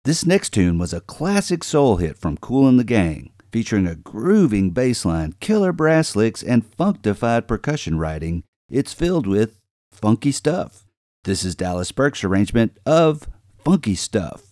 This next tune was a classic soul hit from Kool and the Gang, featuring a grooving bass line, killer brass licks, and funkified percussion writing. It's filled with funky stuff. This is Dallas Burke's arrangement of Funky Stuff.